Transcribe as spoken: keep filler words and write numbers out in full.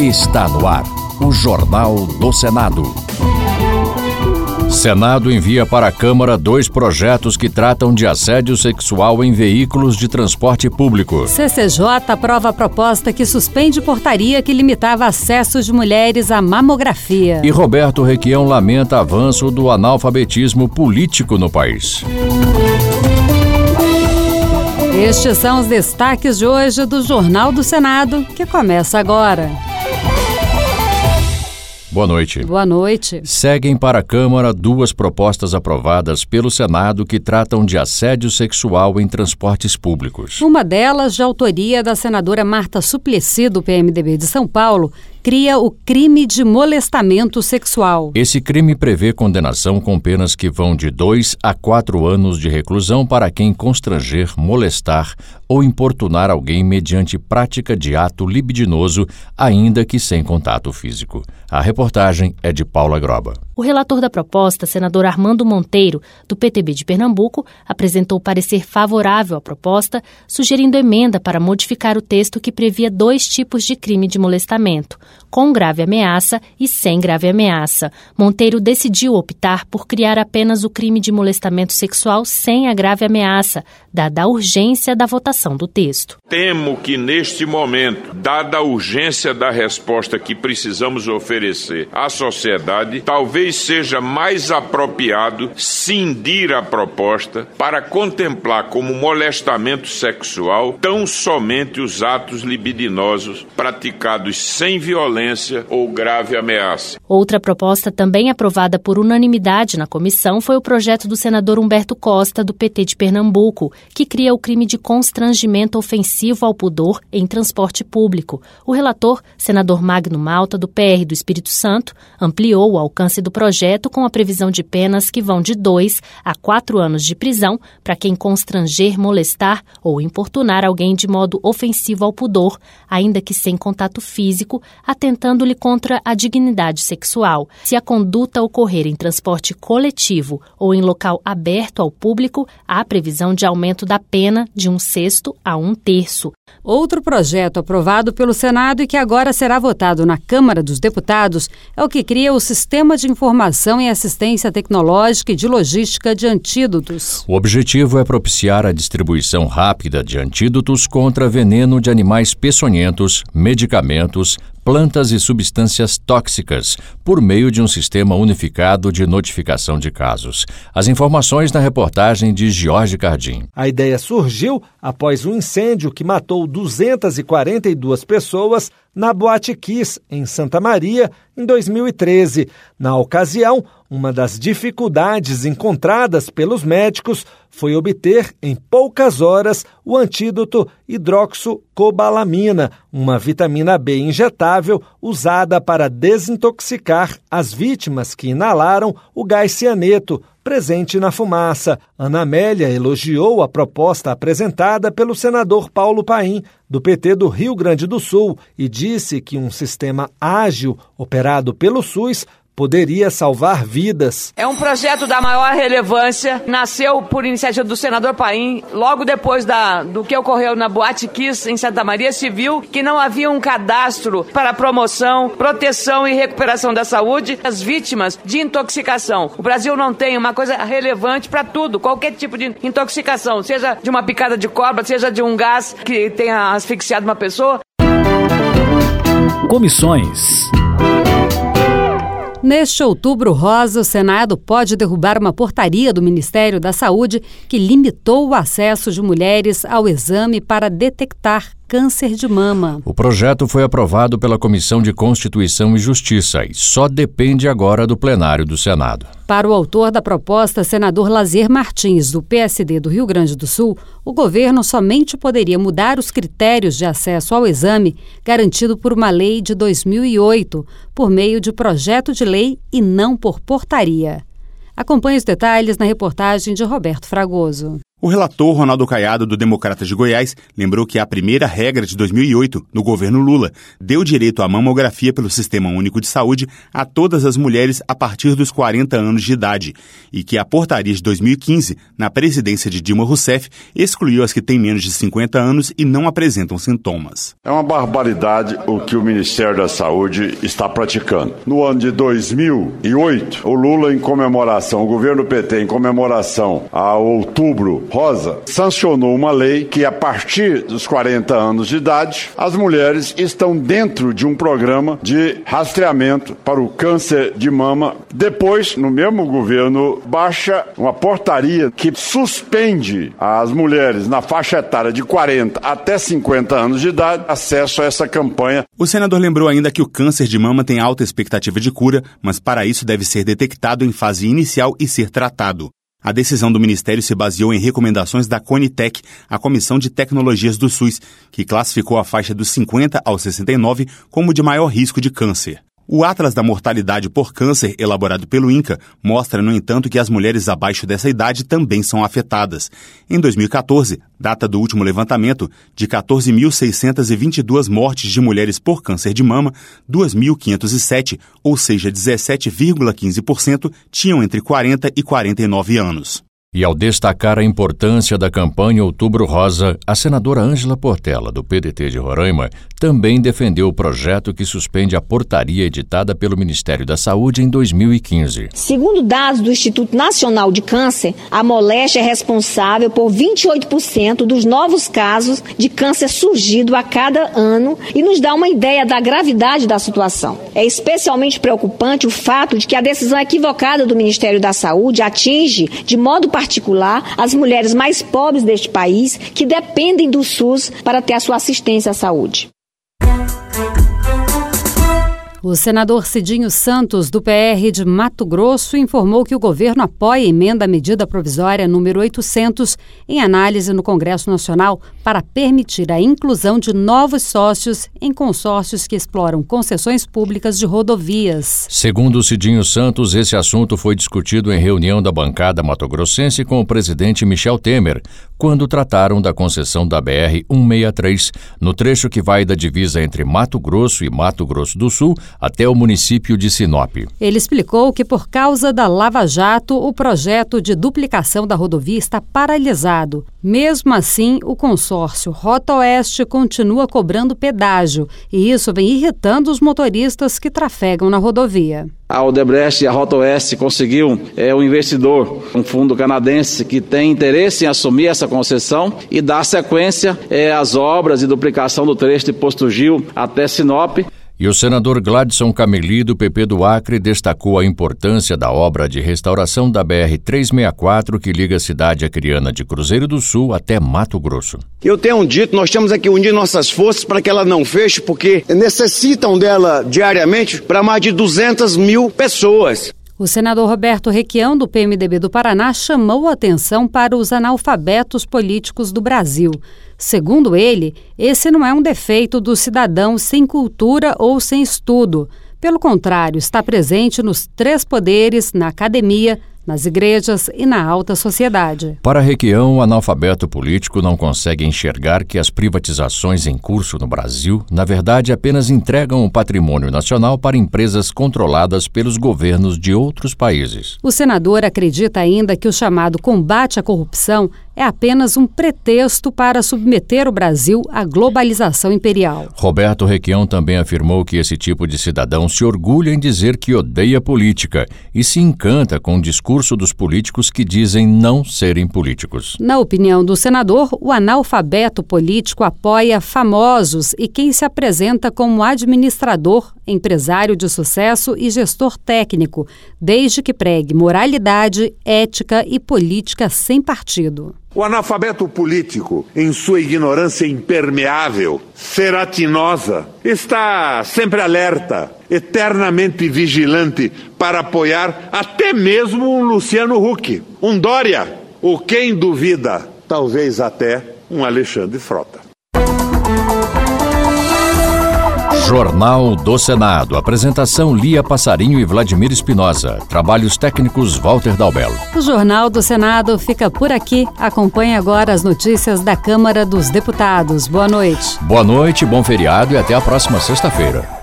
Está no ar o Jornal do Senado. Senado envia para a Câmara dois projetos que tratam de assédio sexual em veículos de transporte público. C C J aprova a proposta que suspende portaria que limitava acesso de mulheres à mamografia. E Roberto Requião lamenta avanço do analfabetismo político no país. Estes são os destaques de hoje do Jornal do Senado, que começa agora. Boa noite. Boa noite. Seguem para a Câmara duas propostas aprovadas pelo Senado que tratam de assédio sexual em transportes públicos. Uma delas, de autoria da senadora Marta Suplicy, do P M D B de São Paulo, cria o crime de molestamento sexual. Esse crime prevê condenação com penas que vão de dois a quatro anos de reclusão para quem constranger, molestar ou importunar alguém mediante prática de ato libidinoso, ainda que sem contato físico. A reportagem é de Paula Groba. O relator da proposta, senador Armando Monteiro, do P T B de Pernambuco, apresentou parecer favorável à proposta, sugerindo emenda para modificar o texto que previa dois tipos de crime de molestamento, com grave ameaça e sem grave ameaça. Monteiro decidiu optar por criar apenas o crime de molestamento sexual sem a grave ameaça, dada a urgência da votação do texto. Temo que, neste momento, dada a urgência da resposta que precisamos oferecer à sociedade, talvez seja mais apropriado cindir a proposta para contemplar como molestamento sexual tão somente os atos libidinosos praticados sem violência ou grave ameaça. Outra proposta também aprovada por unanimidade na comissão foi o projeto do senador Humberto Costa, do P T de Pernambuco, que cria o crime de constrangimento ofensivo ao pudor em transporte público. O relator, senador Magno Malta, do P R do Espírito Santo, ampliou o alcance do projeto com a previsão de penas que vão de dois a quatro anos de prisão para quem constranger, molestar ou importunar alguém de modo ofensivo ao pudor, ainda que sem contato físico, atentando-lhe contra a dignidade sexual. Se a conduta ocorrer em transporte coletivo ou em local aberto ao público, há previsão de aumento da pena de um sexto a um terço. Outro projeto aprovado pelo Senado e que agora será votado na Câmara dos Deputados é o que cria o Sistema de Informação e Assistência Tecnológica e de Logística de Antídotos. O objetivo é propiciar a distribuição rápida de antídotos contra veneno de animais peçonhentos, medicamentos, plantas e substâncias tóxicas, por meio de um sistema unificado de notificação de casos. As informações na reportagem de Jorge Cardim. A ideia surgiu após um incêndio que matou duzentas e quarenta e duas pessoas na Boate Kiss, em Santa Maria, em dois mil e treze. Na ocasião, uma das dificuldades encontradas pelos médicos foi obter, em poucas horas, o antídoto hidroxocobalamina, uma vitamina B injetável usada para desintoxicar as vítimas que inalaram o gás cianeto, presente na fumaça. Ana Amélia elogiou a proposta apresentada pelo senador Paulo Paim, do P T do Rio Grande do Sul, e disse que um sistema ágil, operado pelo SUS, poderia salvar vidas. É um projeto da maior relevância, nasceu por iniciativa do senador Paim, logo depois da, do que ocorreu na Boate Kiss, em Santa Maria, se viu que não havia um cadastro para promoção, proteção e recuperação da saúde das vítimas de intoxicação. O Brasil não tem uma coisa relevante para tudo, qualquer tipo de intoxicação, seja de uma picada de cobra, seja de um gás que tenha asfixiado uma pessoa. Comissões. Neste Outubro Rosa, o Senado pode derrubar uma portaria do Ministério da Saúde que limitou o acesso de mulheres ao exame para detectar câncer de mama. O projeto foi aprovado pela Comissão de Constituição e Justiça e só depende agora do plenário do Senado. Para o autor da proposta, senador Lazier Martins, do P S D do Rio Grande do Sul, o governo somente poderia mudar os critérios de acesso ao exame garantido por uma lei de dois mil e oito, por meio de projeto de lei e não por portaria. Acompanhe os detalhes na reportagem de Roberto Fragoso. O relator Ronaldo Caiado, do Democratas de Goiás, lembrou que a primeira regra de dois mil e oito, no governo Lula, deu direito à mamografia pelo Sistema Único de Saúde a todas as mulheres a partir dos quarenta anos de idade e que a portaria de dois mil e quinze, na presidência de Dilma Rousseff, excluiu as que têm menos de cinquenta anos e não apresentam sintomas. É uma barbaridade o que o Ministério da Saúde está praticando. No ano de dois mil e oito, o Lula, em comemoração, o governo P T, em comemoração a Outubro Rosa, sancionou uma lei que, a partir dos quarenta anos de idade, as mulheres estão dentro de um programa de rastreamento para o câncer de mama. Depois, no mesmo governo, baixa uma portaria que suspende às mulheres na faixa etária de quarenta até cinquenta anos de idade acesso a essa campanha. O senador lembrou ainda que o câncer de mama tem alta expectativa de cura, mas para isso deve ser detectado em fase inicial e ser tratado. A decisão do Ministério se baseou em recomendações da Conitec, a Comissão de Tecnologias do SUS, que classificou a faixa dos cinquenta aos sessenta e nove como de maior risco de câncer. O Atlas da Mortalidade por Câncer, elaborado pelo INCA, mostra, no entanto, que as mulheres abaixo dessa idade também são afetadas. Em dois mil e quatorze, data do último levantamento, de quatorze mil seiscentas e vinte e duas mortes de mulheres por câncer de mama, duas mil quinhentas e sete, ou seja, dezessete vírgula quinze por cento, tinham entre quarenta e quarenta e nove anos. E ao destacar a importância da campanha Outubro Rosa, a senadora Ângela Portela, do P D T de Roraima, também defendeu o projeto que suspende a portaria editada pelo Ministério da Saúde em dois mil e quinze. Segundo dados do Instituto Nacional de Câncer, a moléstia é responsável por vinte e oito por cento dos novos casos de câncer surgido a cada ano e nos dá uma ideia da gravidade da situação. É especialmente preocupante o fato de que a decisão equivocada do Ministério da Saúde atinge, de modo particular, particular, as mulheres mais pobres deste país que dependem do SUS para ter a sua assistência à saúde. O senador Cidinho Santos, do P R de Mato Grosso, informou que o governo apoia a emenda à medida provisória número oitocentos em análise no Congresso Nacional para permitir a inclusão de novos sócios em consórcios que exploram concessões públicas de rodovias. Segundo Cidinho Santos, esse assunto foi discutido em reunião da bancada matogrossense com o presidente Michel Temer, quando trataram da concessão da B R cento e sessenta e três, no trecho que vai da divisa entre Mato Grosso e Mato Grosso do Sul, até o município de Sinop. Ele explicou que, por causa da Lava Jato, o projeto de duplicação da rodovia está paralisado. Mesmo assim, o consórcio Rota Oeste continua cobrando pedágio e isso vem irritando os motoristas que trafegam na rodovia. A Odebrecht e a Rota Oeste conseguiu é, um investidor, um fundo canadense que tem interesse em assumir essa concessão e dar sequência é, às obras e duplicação do trecho de Posto Gil até Sinop. E o senador Gladson Cameli, do P P do Acre, destacou a importância da obra de restauração da B R trezentos e sessenta e quatro que liga a cidade acreana de Cruzeiro do Sul até Mato Grosso. Eu tenho dito, nós temos aqui unir nossas forças para que ela não feche, porque necessitam dela diariamente para mais de duzentas mil pessoas. O senador Roberto Requião, do P M D B do Paraná, chamou a atenção para os analfabetos políticos do Brasil. Segundo ele, esse não é um defeito do cidadão sem cultura ou sem estudo. Pelo contrário, está presente nos três poderes, na academia, nas igrejas e na alta sociedade. Para Requião, o analfabeto político não consegue enxergar que as privatizações em curso no Brasil, na verdade, apenas entregam o patrimônio nacional para empresas controladas pelos governos de outros países. O senador acredita ainda que o chamado combate à corrupção é apenas um pretexto para submeter o Brasil à globalização imperial. Roberto Requião também afirmou que esse tipo de cidadão se orgulha em dizer que odeia política e se encanta com o discurso dos políticos que dizem não serem políticos. Na opinião do senador, o analfabeto político apoia famosos e quem se apresenta como administrador, empresário de sucesso e gestor técnico, desde que pregue moralidade, ética e política sem partido. O analfabeto político, em sua ignorância impermeável, ceratinosa, está sempre alerta, eternamente vigilante para apoiar até mesmo um Luciano Huck, um Dória, ou quem duvida, talvez até um Alexandre Frota. Jornal do Senado. Apresentação Lia Passarinho e Vladimir Espinosa. Trabalhos técnicos Walter Dalbello. O Jornal do Senado fica por aqui. Acompanhe agora as notícias da Câmara dos Deputados. Boa noite. Boa noite, bom feriado e até a próxima sexta-feira.